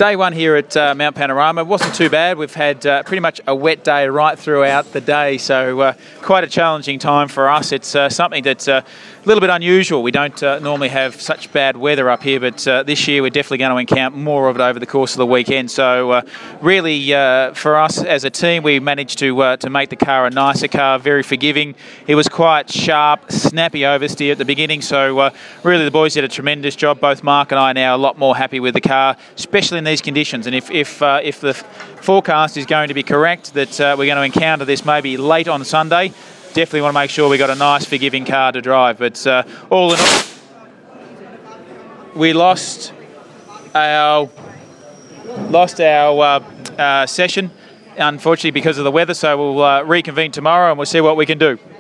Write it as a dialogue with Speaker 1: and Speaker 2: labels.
Speaker 1: Day one here at Mount Panorama wasn't too bad. We've had pretty much a wet day right throughout the day, so quite a challenging time for us. It's something that's a little bit unusual. We don't normally have such bad weather up here, but this year we're definitely going to encounter more of it over the course of the weekend. So really, for us as a team, we managed to make the car a nicer car, very forgiving. It was quite sharp, snappy oversteer at the beginning, so really the boys did a tremendous job. Both Mark and I are now a lot more happy with the car, especially in these conditions. And if the forecast is going to be correct, that we're going to encounter this maybe late on Sunday, definitely want to make sure we got a nice forgiving car to drive. But all in all, we lost our session, unfortunately, because of the weather. So we'll reconvene tomorrow and we'll see what we can do.